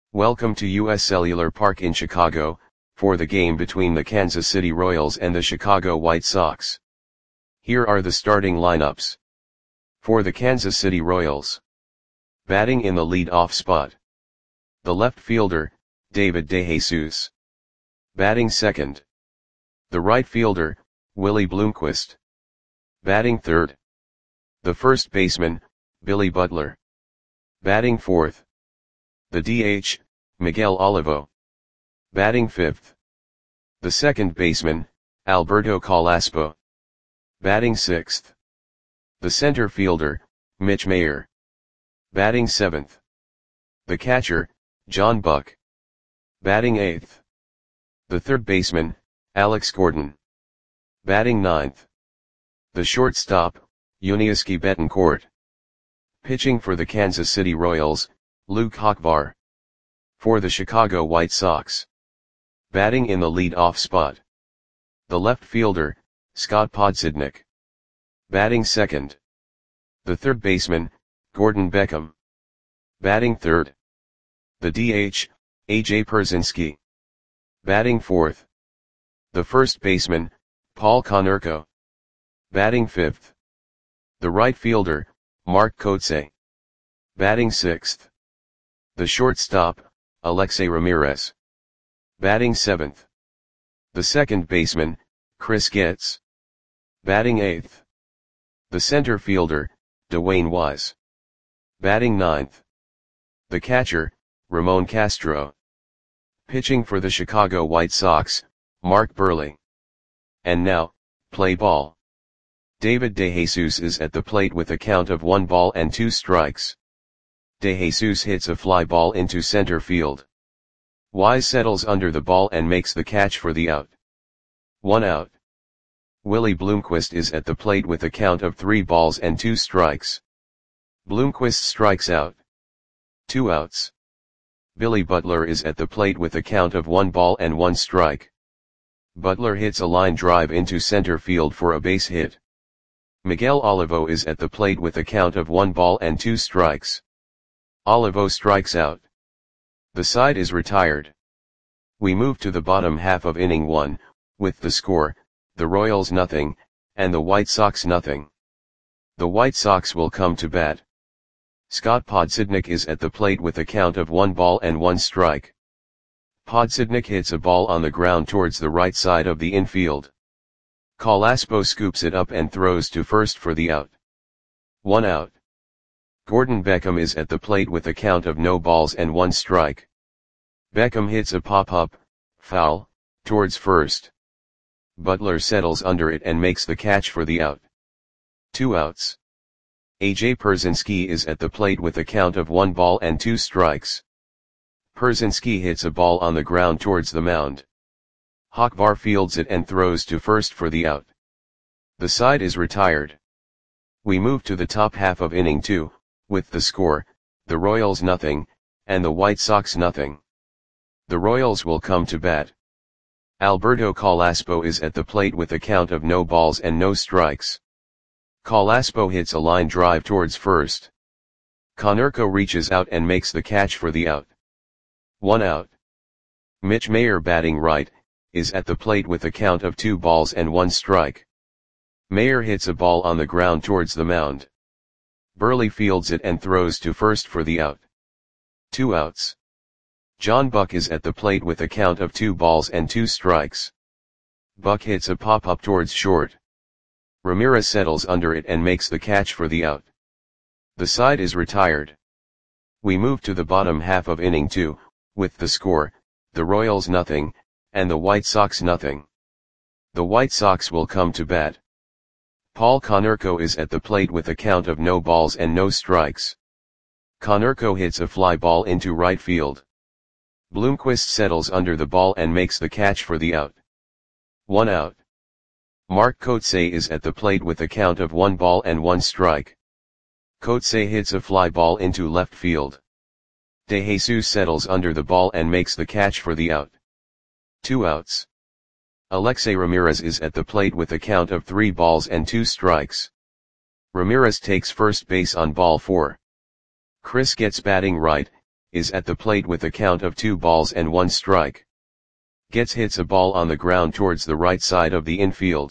Welcome to US Cellular Park in Chicago, for the game between the Kansas City Royals and the Chicago White Sox. Here are the starting lineups. For the Kansas City Royals. Batting in the lead-off spot. The left fielder, David DeJesus. Batting second. The right fielder, Willie Bloomquist. Batting third. The first baseman, Billy Butler. Batting fourth. The DH, Miguel Olivo. Batting fifth. The second baseman, Alberto Calaspo. Batting sixth. The center fielder, Mitch Mayer. Batting seventh. The catcher, John Buck. Batting eighth. The third baseman, Alex Gordon. Batting ninth. The shortstop, Yuniesky Betancourt. Pitching for the Kansas City Royals, Luke Hochvar. For the Chicago White Sox. Batting in the lead-off spot. The left fielder, Scott Podsednik. Batting second. The third baseman, Gordon Beckham. Batting third. The DH, A.J. Pierzynski. Batting fourth. The first baseman, Paul Konerko. Batting fifth. The right fielder, Mark Kotsay. Batting sixth. The shortstop, Alexei Ramirez. Batting seventh. The second baseman, Chris Getz. Batting eighth. The center fielder, Dwayne Wise. Batting ninth. The catcher, Ramon Castro. Pitching for the Chicago White Sox, Mark Buehrle. And now, play ball. David DeJesus is at the plate with a count of 1-2 DeJesus hits a fly ball into center field. Wise settles under the ball and makes the catch for the out. 1 out. Willie Bloomquist is at the plate with a count of 3-2. Bloomquist strikes out. 2 outs. Billy Butler is at the plate with a count of 1-1. Butler hits a line drive into center field for a base hit. Miguel Olivo is at the plate with a count of 1-2. Olivo strikes out. The side is retired. We move to the bottom half of inning 1, with the score, the Royals nothing, and the White Sox nothing. The White Sox will come to bat. Scott Podsednik is at the plate with a count of 1-1. Podsednik hits a ball on the ground towards the right side of the infield. Calaspo scoops it up and throws to first for the out. 1 out. Gordon Beckham is at the plate with a count of 0-1. Beckham hits a pop-up, foul, towards first. Butler settles under it and makes the catch for the out. 2 outs. A.J. Pierzynski is at the plate with a count of 1-2. Pierzynski hits a ball on the ground towards the mound. Hochvar fields it and throws to first for the out. The side is retired. We move to the top half of inning 2, with the score, the Royals nothing, and the White Sox nothing. The Royals will come to bat. Alberto Calaspo is at the plate with a count of 0 balls and no strikes. Calaspo hits a line drive towards first. Konerko reaches out and makes the catch for the out. 1 out. Mitch Mayer, batting right, is at the plate with a count of 2 balls and 1 strike. Mayer hits a ball on the ground towards the mound. Buehrle fields it and throws to first for the out. 2 outs. John Buck is at the plate with a count of 2 balls and 2 strikes. Buck hits a pop-up towards short. Ramirez settles under it and makes the catch for the out. The side is retired. We move to the bottom half of inning 2, with the score, the Royals nothing, and the White Sox nothing. The White Sox will come to bat. Paul Konerko is at the plate with a count of 0 balls and no strikes. Konerko hits a fly ball into right field. Bloomquist settles under the ball and makes the catch for the out. 1 out. Mark Kotsay is at the plate with a count of 1-1. Kotsay hits a fly ball into left field. DeJesus settles under the ball and makes the catch for the out. 2 outs. Alexei Ramirez is at the plate with a count of 3 balls and 2 strikes. Ramirez takes first base on ball 4. Chris Getz, batting right, is at the plate with a count of 2 balls and 1 strike. Hits a ball on the ground towards the right side of the infield.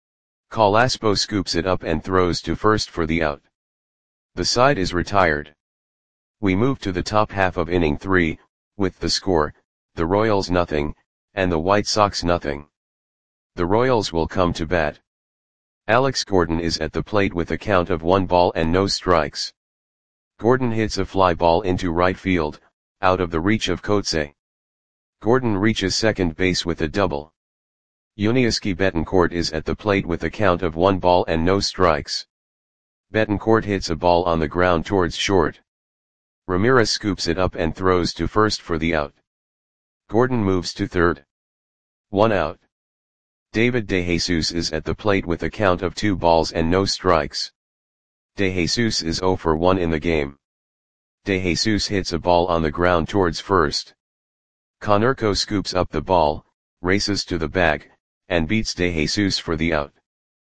Calaspo scoops it up and throws to first for the out. The side is retired. We move to the top half of inning 3, with the score, the Royals nothing, and the White Sox nothing. The Royals will come to bat. Alex Gordon is at the plate with a count of 1 ball and no strikes. Gordon hits a fly ball into right field, out of the reach of Kotze. Gordon reaches second base with a double. Yuniesky Betancourt is at the plate with a count of 1 ball and no strikes. Betancourt hits a ball on the ground towards short. Ramirez scoops it up and throws to first for the out. Gordon moves to third. 1 out. David DeJesus is at the plate with a count of 2 balls and no strikes. DeJesus is 0 for 1 in the game. DeJesus hits a ball on the ground towards first. Konerko scoops up the ball, races to the bag, and beats DeJesus for the out.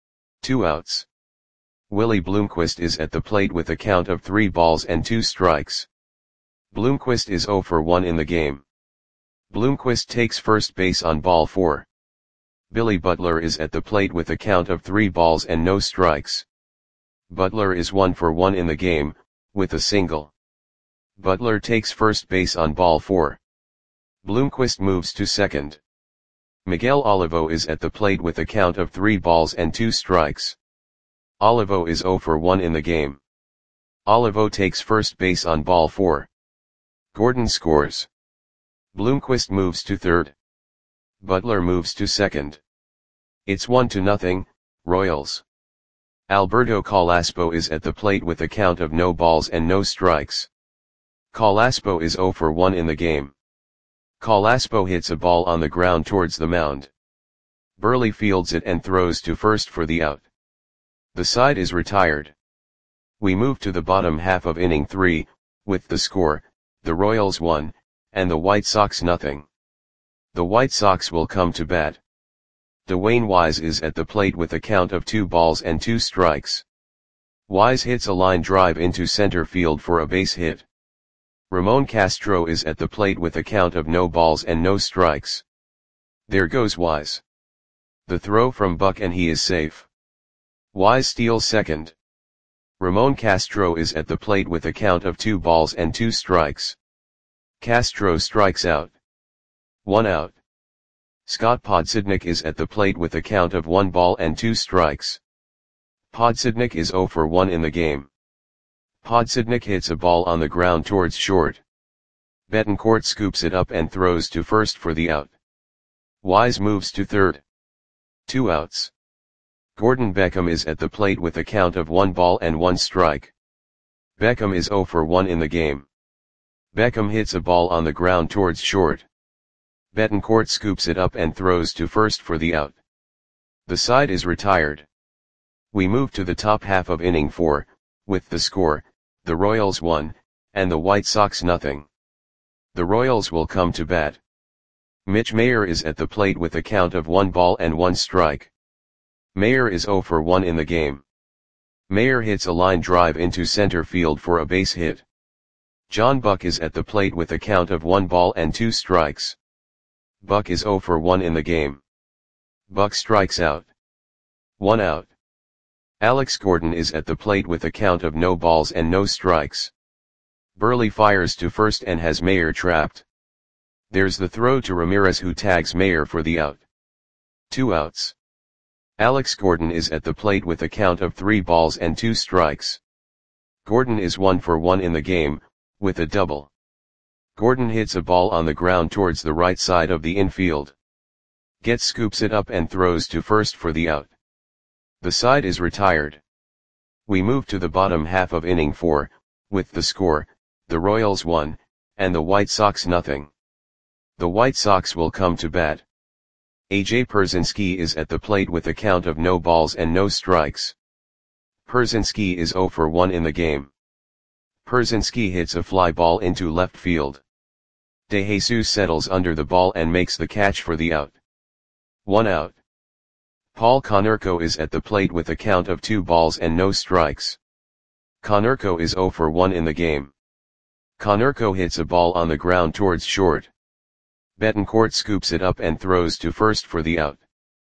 2 outs. Willie Bloomquist is at the plate with a count of 3 balls and 2 strikes. Bloomquist is 0 for 1 in the game. Bloomquist takes first base on ball 4. Billy Butler is at the plate with a count of 3 balls and no strikes. Butler is 1 for 1 in the game, with a single. Butler takes first base on ball 4. Bloomquist moves to second. Miguel Olivo is at the plate with a count of 3 balls and 2 strikes. Olivo is 0 for 1 in the game. Olivo takes first base on ball 4. Gordon scores. Bloomquist moves to third. Butler moves to second. It's 1-0, Royals. Alberto Calaspo is at the plate with a count of no balls and no strikes. Calaspo is 0 for 1 in the game. Calaspo hits a ball on the ground towards the mound. Burley fields it and throws to first for the out. The side is retired. We move to the bottom half of inning 3, with the score, the Royals 1, and the White Sox nothing. The White Sox will come to bat. Dwayne Wise is at the plate with a count of 2 balls and 2 strikes. Wise hits a line drive into center field for a base hit. Ramon Castro is at the plate with a count of no balls and no strikes. There goes Wise. The throw from Buck and he is safe. Wise steals second. Ramon Castro is at the plate with a count of 2 balls and 2 strikes. Castro strikes out. 1 out. Scott Podsednik is at the plate with a count of 1 ball and 2 strikes. Podsednik is 0 for 1 in the game. Podsednik hits a ball on the ground towards short. Betancourt scoops it up and throws to first for the out. Wise moves to third. 2 outs. Gordon Beckham is at the plate with a count of 1 ball and 1 strike. Beckham is 0 for 1 in the game. Beckham hits a ball on the ground towards short. Betancourt scoops it up and throws to first for the out. The side is retired. We move to the top half of inning 4, with the score, the Royals 1, and the White Sox nothing. The Royals will come to bat. Mitch Mayer is at the plate with a count of 1 ball and 1 strike. Mayer is 0 for 1 in the game. Mayer hits a line drive into center field for a base hit. John Buck is at the plate with a count of 1 ball and 2 strikes. Buck is 0 for 1 in the game. Buck strikes out. 1 out. Alex Gordon is at the plate with a count of no balls and no strikes. Burley fires to first and has Mayer trapped. There's the throw to Ramirez who tags Mayer for the out. 2 outs. Alex Gordon is at the plate with a count of 3 balls and 2 strikes. Gordon is 1 for 1 in the game, with a double. Gordon hits a ball on the ground towards the right side of the infield. Scoops it up and throws to first for the out. The side is retired. We move to the bottom half of inning 4, with the score, the Royals 1, and the White Sox nothing. The White Sox will come to bat. A.J. Pierzynski is at the plate with a count of no balls and no strikes. Pierzynski is 0 for 1 in the game. Pierzynski hits a fly ball into left field. DeJesus settles under the ball and makes the catch for the out. 1 out. Paul Konerko is at the plate with a count of 2 balls and no strikes. Konerko is 0 for 1 in the game. Konerko hits a ball on the ground towards short. Betancourt scoops it up and throws to first for the out.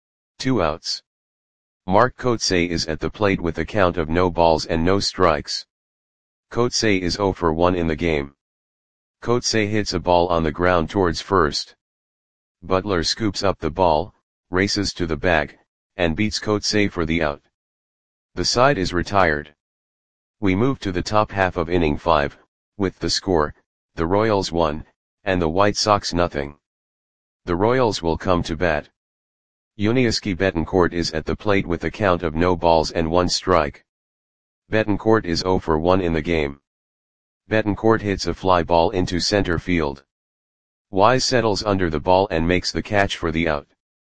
2 outs. Mark Kotsay is at the plate with a count of no balls and no strikes. Kotsay is 0 for 1 in the game. Kotsay hits a ball on the ground towards first. Butler scoops up the ball, races to the bag, and beats Kotsay for the out. The side is retired. We move to the top half of inning 5, with the score, the Royals 1, and the White Sox nothing. The Royals will come to bat. Yuniesky Betancourt is at the plate with a count of no balls and 1 strike. Betancourt is 0 for 1 in the game. Betancourt hits a fly ball into center field. Wise settles under the ball and makes the catch for the out.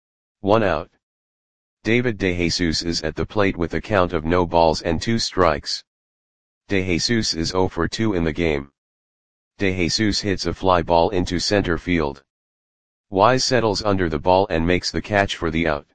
1 out. David DeJesus is at the plate with a count of no balls and 2 strikes. DeJesus is 0 for 2 in the game. DeJesus hits a fly ball into center field. Wise settles under the ball and makes the catch for the out.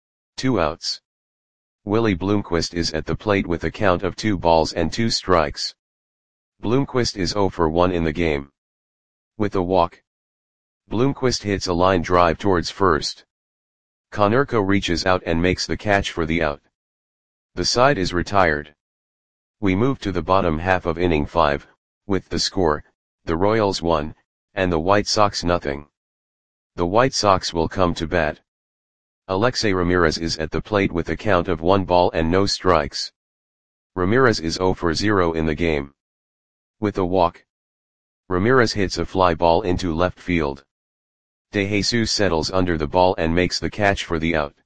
2 outs. Willie Bloomquist is at the plate with a count of 2 balls and 2 strikes. Bloomquist is 0 for 1 in the game. With a walk, Bloomquist hits a line drive towards first. Konerko reaches out and makes the catch for the out. The side is retired. We move to the bottom half of inning 5, with the score, the Royals 1, and the White Sox nothing. The White Sox will come to bat. Alexei Ramirez is at the plate with a count of 1 ball and no strikes. Ramirez is 0 for 0 in the game. With a walk, Ramirez hits a fly ball into left field. DeJesus settles under the ball and makes the catch for the out.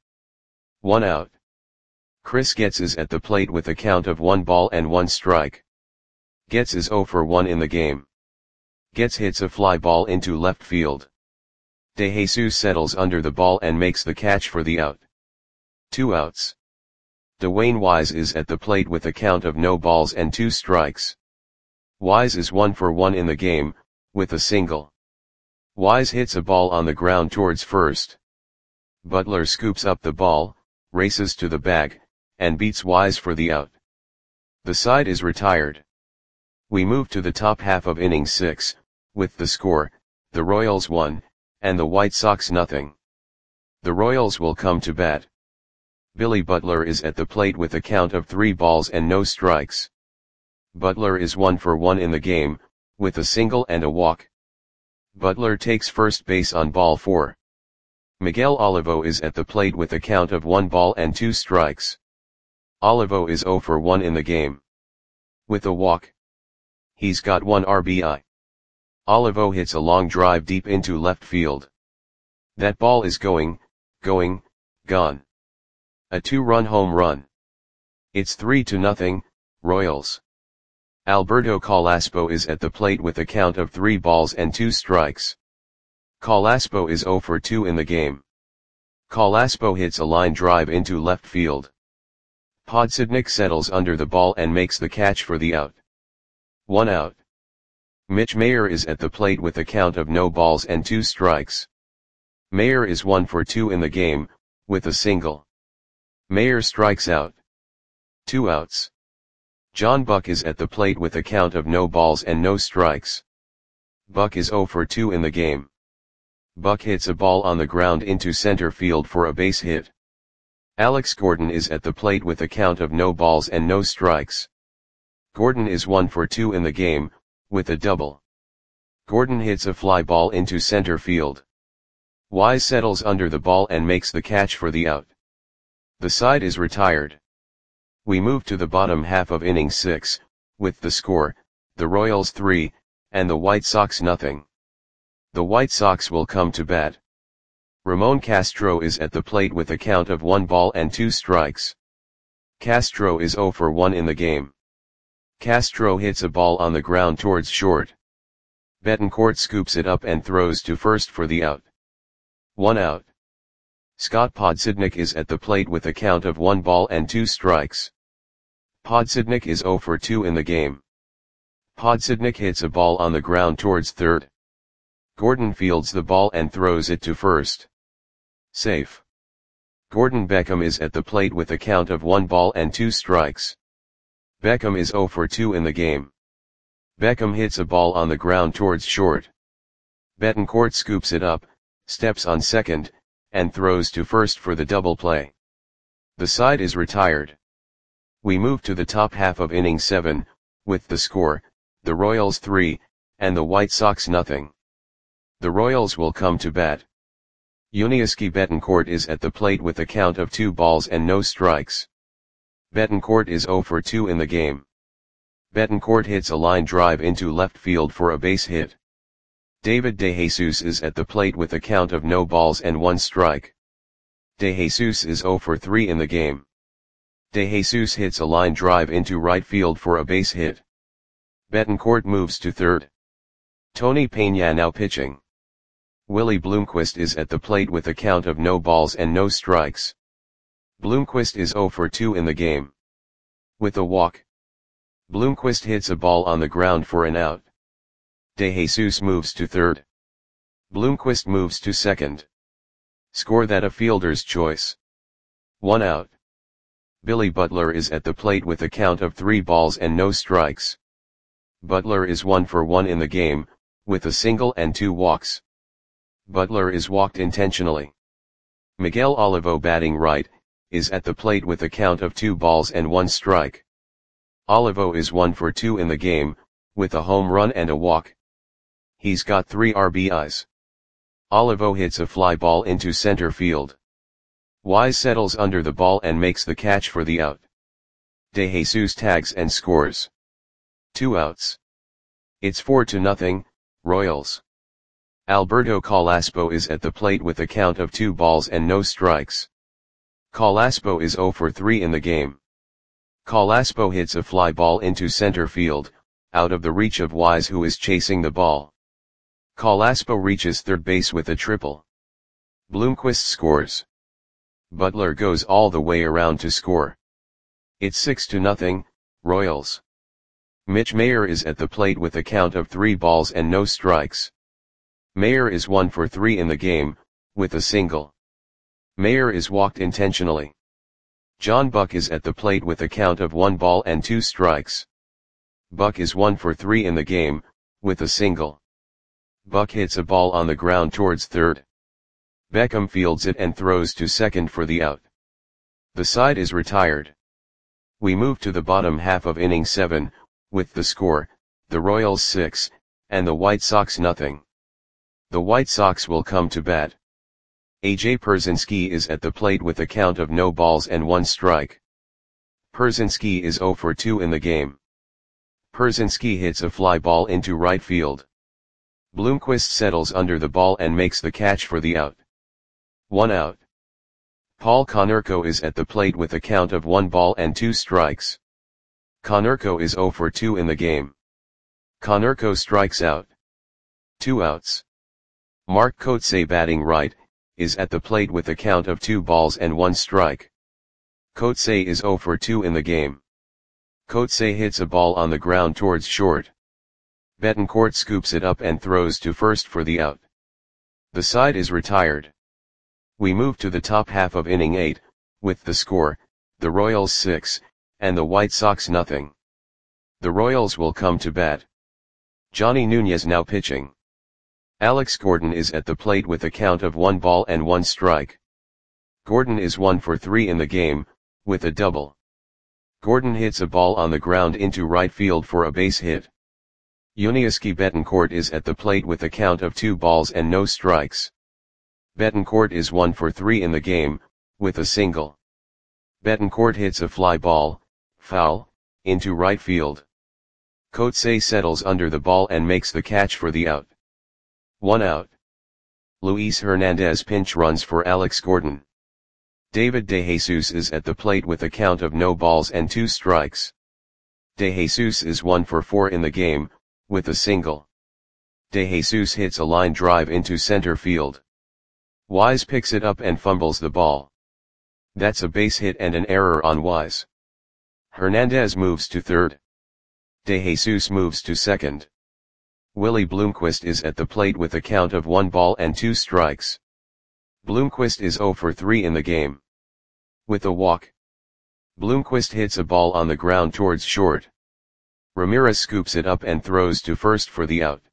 1 out. Chris Getz is at the plate with a count of 1 ball and 1 strike. Getz is 0 for 1 in the game. Getz hits a fly ball into left field. DeJesus settles under the ball and makes the catch for the out. 2 outs. Dwayne Wise is at the plate with a count of no balls and 2 strikes. Wise is 1 for 1 in the game, with a single. Wise hits a ball on the ground towards first. Butler scoops up the ball, races to the bag, and beats Wise for the out. The side is retired. We move to the top half of inning 6, with the score, the Royals 1, and the White Sox nothing. The Royals will come to bat. Billy Butler is at the plate with a count of 3 balls and no strikes. Butler is 1 for 1 in the game, with a single and a walk. Butler takes first base on ball 4. Miguel Olivo is at the plate with a count of 1 ball and 2 strikes. Olivo is 0 for 1 in the game. With a walk, he's got 1 RBI. Olivo hits a long drive deep into left field. That ball is gone. A 2-run home run. It's 3-0, Royals. Alberto Carrasco is at the plate with a count of 3 balls and 2 strikes. Carrasco is 0 for 2 in the game. Carrasco hits a line drive into left field. Podsednik settles under the ball and makes the catch for the out. 1 out. Mitch Mayer is at the plate with a count of no balls and 2 strikes. Mayer is 1 for 2 in the game, with a single. Mayer strikes out. 2 outs. John Buck is at the plate with a count of no balls and no strikes. Buck is 0 for 2 in the game. Buck hits a ball on the ground into center field for a base hit. Alex Gordon is at the plate with a count of no balls and no strikes. Gordon is 1 for 2 in the game, with a double. Gordon hits a fly ball into center field. Wise settles under the ball and makes the catch for the out. The side is retired. We move to the bottom half of inning 6, with the score, the Royals 3, and the White Sox nothing. The White Sox will come to bat. Ramon Castro is at the plate with a count of 1 ball and 2 strikes. Castro is 0 for 1 in the game. Castro hits a ball on the ground towards short. Betancourt scoops it up and throws to first for the out. 1 out. Scott Podsednik is at the plate with a count of 1 ball and 2 strikes. Podsednik is 0 for 2 in the game. Podsednik hits a ball on the ground towards third. Gordon fields the ball and throws it to first. Safe. Gordon Beckham is at the plate with a count of 1 ball and 2 strikes. Beckham is 0 for 2 in the game. Beckham hits a ball on the ground towards short. Betancourt scoops it up, steps on second, and throws to first for the double play. The side is retired. We move to the top half of inning 7, with the score, the Royals 3, and the White Sox nothing. The Royals will come to bat. Yuniesky Betancourt is at the plate with a count of 2 balls and no strikes. Betancourt is 0 for 2 in the game. Betancourt hits a line drive into left field for a base hit. David DeJesus is at the plate with a count of no balls and 1 strike. DeJesus is 0 for 3 in the game. DeJesus hits a line drive into right field for a base hit. Betancourt moves to third. Tony Peña now pitching. Willie Bloomquist is at the plate with a count of no balls and no strikes. Bloomquist is 0 for 2 in the game. With a walk, Bloomquist hits a ball on the ground for an out. DeJesus moves to third. Bloomquist moves to second. Score that a fielder's choice. 1 out. Billy Butler is at the plate with a count of 3 balls and no strikes. Butler is 1 for 1 in the game, with a single and 2 walks. Butler is walked intentionally. Miguel Olivo batting right, is at the plate with a count of 2 balls and 1 strike. Olivo is 1 for 2 in the game, with a home run and a walk. He's got 3 RBIs. Olivo hits a fly ball into center field. Wise settles under the ball and makes the catch for the out. DeJesus tags and scores. 2 outs. It's 4-0, Royals. Alberto Calaspo is at the plate with a count of 2 balls and no strikes. Calaspo is 0 for 3 in the game. Calaspo hits a fly ball into center field, out of the reach of Wise, who is chasing the ball. Calaspo reaches third base with a triple. Bloomquist scores. Butler goes all the way around to score. It's 6-0, Royals. Mitch Mayer is at the plate with a count of 3 balls and no strikes. Mayer is 1 for 3 in the game, with a single. Mayer is walked intentionally. John Buck is at the plate with a count of 1 ball and 2 strikes. Buck is 1 for 3 in the game, with a single. Buck hits a ball on the ground towards third. Beckham fields it and throws to second for the out. The side is retired. We move to the bottom half of inning 7, with the score, the Royals 6, and the White Sox nothing. The White Sox will come to bat. A.J. Pierzynski is at the plate with a count of no balls and 1 strike. Pierzynski is 0 for 2 in the game. Pierzynski hits a fly ball into right field. Bloomquist settles under the ball and makes the catch for the out. 1 out. Paul Konerko is at the plate with a count of 1 ball and 2 strikes. Konerko is 0 for 2 in the game. Konerko strikes out. 2 outs. Mark Kotsay batting right, is at the plate with a count of 2 balls and 1 strike. Kotsay is 0 for 2 in the game. Kotsay hits a ball on the ground towards short. Betancourt scoops it up and throws to first for the out. The side is retired. We move to the top half of inning 8, with the score, the Royals 6, and the White Sox nothing. The Royals will come to bat. Johnny Nunez now pitching. Alex Gordon is at the plate with a count of 1 ball and 1 strike. Gordon is 1 for 3 in the game, with a double. Gordon hits a ball on the ground into right field for a base hit. Yuniesky Betancourt is at the plate with a count of 2 balls and no strikes. Betancourt is 1 for 3 in the game, with a single. Betancourt hits a fly ball, foul, into right field. Kotsay settles under the ball and makes the catch for the out. 1 out. Luis Hernandez pinch runs for Alex Gordon. David DeJesus is at the plate with a count of no balls and 2 strikes. DeJesus is 1 for 4 in the game, with a single. DeJesus hits a line drive into center field. Wise picks it up and fumbles the ball. That's a base hit and an error on Wise. Hernandez moves to third. DeJesus moves to second. Willie Bloomquist is at the plate with a count of 1 ball and 2 strikes. Bloomquist is 0 for 3 in the game. With a walk, Bloomquist hits a ball on the ground towards short. Ramirez scoops it up and throws to first for the out.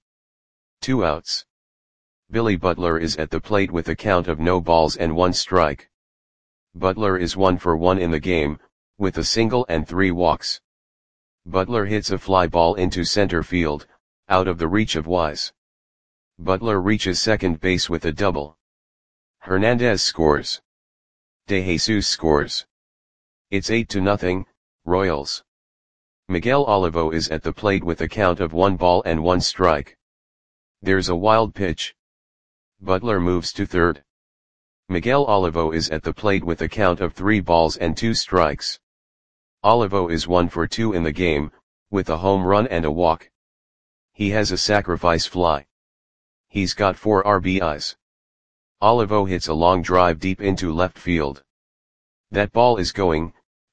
2 outs. Billy Butler is at the plate with a count of no balls and 1 strike. Butler is 1 for 1 in the game, with a single and 3 walks. Butler hits a fly ball into center field, out of the reach of Wise. Butler reaches second base with a double. Hernandez scores. De Jesus scores. It's 8-0, Royals. Miguel Olivo is at the plate with a count of 1 ball and 1 strike. There's a wild pitch. Butler moves to third. Miguel Olivo is at the plate with a count of 3 balls and 2 strikes. Olivo is 1 for 2 in the game, with a home run and a walk. He has a sacrifice fly. He's got 4 RBIs. Olivo hits a long drive deep into left field. That ball is going,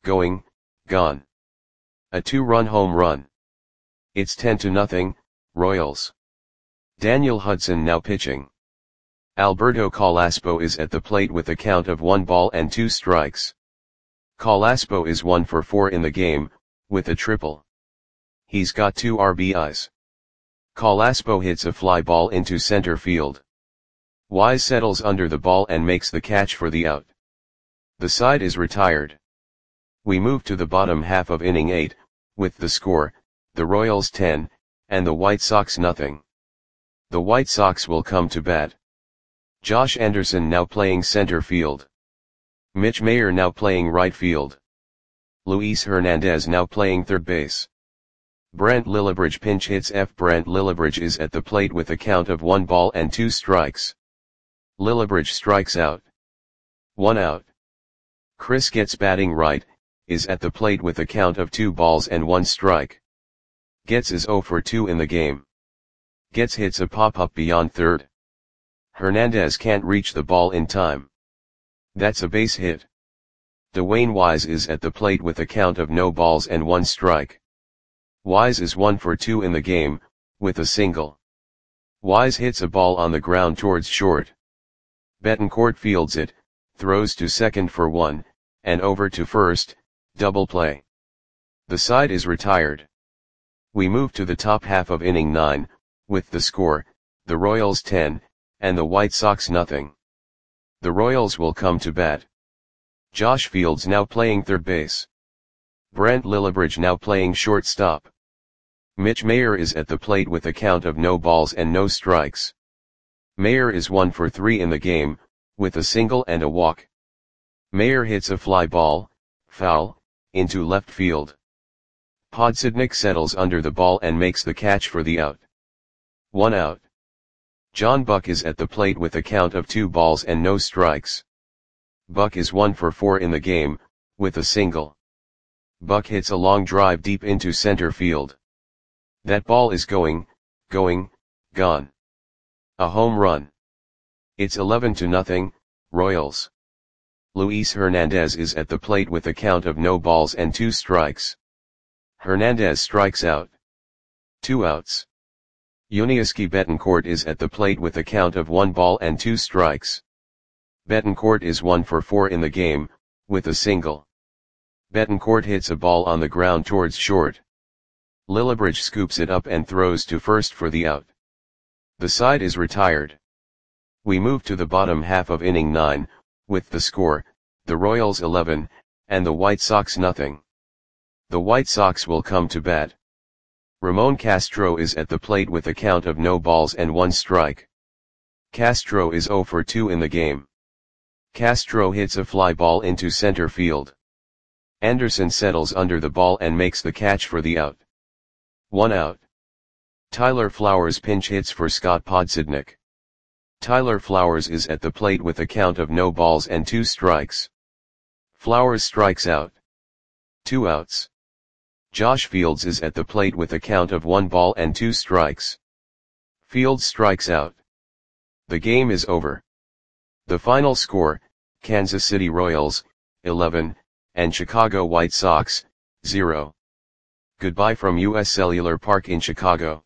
gone. A 2-run home run. It's 10-0, Royals. Daniel Hudson now pitching. Alberto Carrasco is at the plate with a count of 1 ball and 2 strikes. Carrasco is 1 for 4 in the game, with a triple. He's got 2 RBIs. Carrasco hits a fly ball into center field. Wise settles under the ball and makes the catch for the out. The side is retired. We move to the bottom half of inning 8, with the score, the Royals 10, and the White Sox nothing. The White Sox will come to bat. Josh Anderson now playing center field. Mitch Mayer now playing right field. Luis Hernandez now playing third base. Brant Lillibridge pinch hits. Brant Lillibridge is at the plate with a count of 1 ball and 2 strikes. Lillibridge strikes out. 1 out. Chris Getz batting right, is at the plate with a count of 2 balls and 1 strike. Getz is 0 for 2 in the game. Getz hits a pop-up beyond third. Hernandez can't reach the ball in time. That's a base hit. Dwayne Wise is at the plate with a count of no balls and 1 strike. Wise is 1 for 2 in the game, with a single. Wise hits a ball on the ground towards short. Betancourt fields it, throws to second for 1, and over to first, double play. The side is retired. We move to the top half of inning 9, with the score, the Royals 10, and the White Sox nothing. The Royals will come to bat. Josh Fields now playing third base. Brant Lillibridge now playing shortstop. Mitch Mayer is at the plate with a count of no balls and no strikes. Mayer is 1 for 3 in the game, with a single and a walk. Mayer hits a fly ball, foul, into left field. Podsednik settles under the ball and makes the catch for the out. 1 out. John Buck is at the plate with a count of 2 balls and no strikes. Buck is 1 for 4 in the game, with a single. Buck hits a long drive deep into center field. That ball is going, gone. A home run. It's 11-0, Royals. Luis Hernandez is at the plate with a count of no balls and 2 strikes. Hernandez strikes out. 2 outs. Yuniesky Betancourt is at the plate with a count of 1 ball and 2 strikes. Betancourt is 1 for 4 in the game, with a single. Betancourt hits a ball on the ground towards short. Lillibridge scoops it up and throws to first for the out. The side is retired. We move to the bottom half of inning 9, with the score, the Royals 11, and the White Sox nothing. The White Sox will come to bat. Ramon Castro is at the plate with a count of no balls and 1 strike. Castro is 0 for 2 in the game. Castro hits a fly ball into center field. Anderson settles under the ball and makes the catch for the out. 1 out. Tyler Flowers pinch hits for Scott Podsednik. Tyler Flowers is at the plate with a count of no balls and 2 strikes. Flowers strikes out. 2 outs. Josh Fields is at the plate with a count of 1 ball and 2 strikes. Fields strikes out. The game is over. The final score, Kansas City Royals, 11, and Chicago White Sox, 0. Goodbye from US Cellular Park in Chicago.